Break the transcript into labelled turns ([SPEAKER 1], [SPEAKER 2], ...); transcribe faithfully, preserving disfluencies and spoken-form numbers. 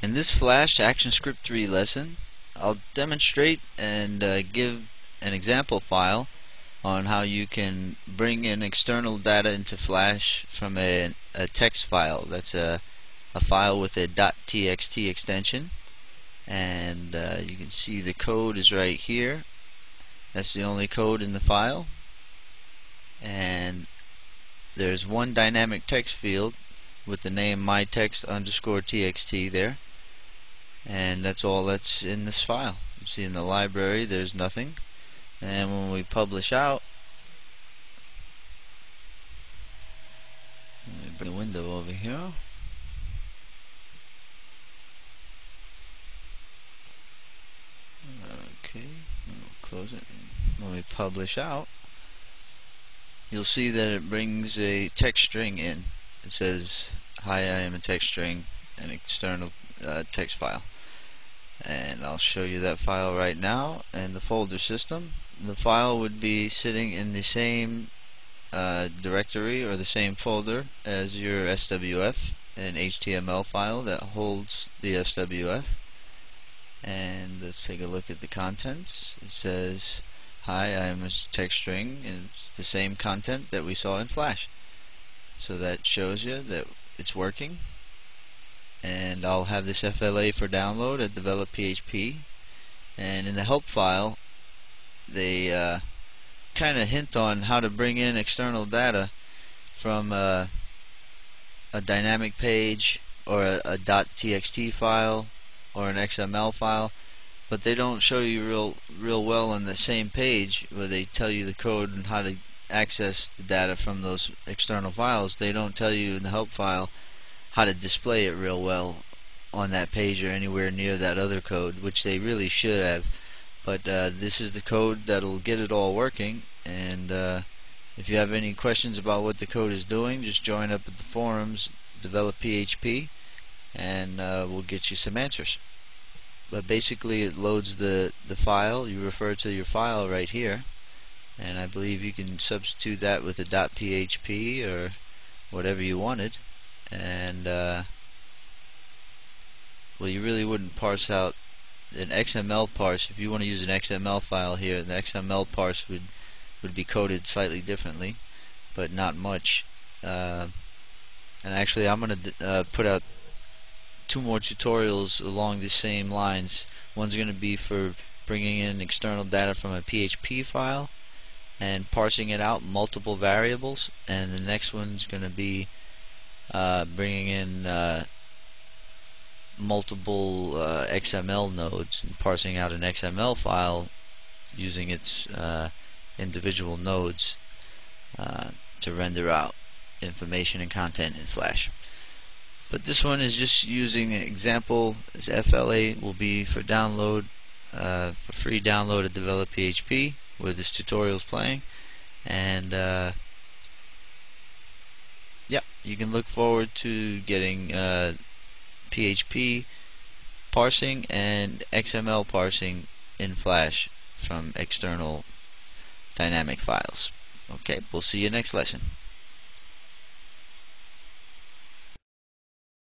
[SPEAKER 1] In this Flash ActionScript three lesson, I'll demonstrate and uh, give an example file on how you can bring in external data into Flash from a, a text file. That's a, a file with a .txt extension, and uh, you can see the code is right here. That's the only code in the file, and there's one dynamic text field with the name mytext underscore txt there, and that's all that's in this file. You see in the library there's nothing, and when we publish out, let me bring the window over here. Okay, we'll close it. When we publish out, you'll see that it brings a text string in. It says, "Hi, I am a text string, an external uh, text file." And I'll show you that file right now in the folder system. The file would be sitting in the same uh, directory or the same folder as your S W F, an H T M L file that holds the S W F. And let's take a look at the contents. It says, "Hi, I am a text string," and it's the same content that we saw in Flash. So that shows you that it's working. And I'll have this F L A for download at develop P H P. And in the help file, they uh, kind of hint on how to bring in external data from uh, a dynamic page or a, a .txt file or an X M L file, but they don't show you real real well on the same page where they tell you the code and how to access the data from those external files. They don't tell you in the help file how to display it real well on that page or anywhere near that other code, which they really should have. But uh, this is the code that'll get it all working, and uh, if you have any questions about what the code is doing, just join up at the forums, develop P H P, and uh, we'll get you some answers. But basically it loads the, the file. You refer to your file right here, and I believe you can substitute that with a .php or whatever you wanted. And uh, well, you really wouldn't parse out an X M L parse. If you want to use an X M L file here, the X M L parse would would be coded slightly differently, but not much. Uh, and actually, I'm going to uh, put out two more tutorials along the same lines. One's going to be for bringing in external data from a P H P file and parsing it out multiple variables, and the next one's going to be uh, bringing in uh, multiple uh, X M L nodes and parsing out an X M L file using its uh, individual nodes uh, to render out information and content in Flash. But this one is just using an example. This F L A will be for download, uh, for free download at develop P H P, where this tutorial is playing. And uh, yeah, you can look forward to getting uh, P H P parsing and X M L parsing in Flash from external dynamic files. Okay, we'll see you next lesson.